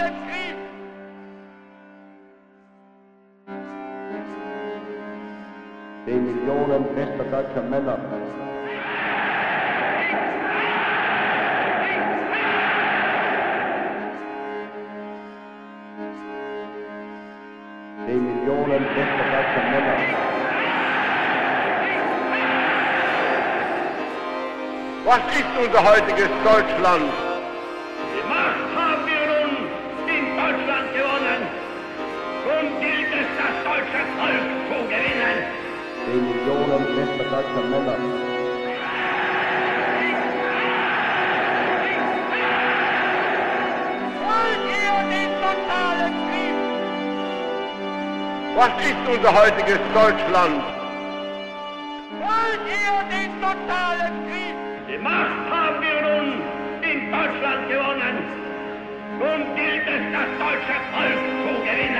totalen Krieg. Die Millionen westerdeutscher Männer. Die Millionen westerdeutscher Männer. Was ist unser heutiges Deutschland? Die Macht haben wir nun in Deutschland gewonnen. Nun gilt es, das deutsche Volk zu gewinnen. Die Millionen westerdeutscher Männer. Wollt ihr den totalen Krieg? Was ist unser heutiges Deutschland? Wollt ihr den totalen Krieg? Die Macht haben wir nun in Deutschland gewonnen. Nun gilt es, das deutsche Volk zu gewinnen.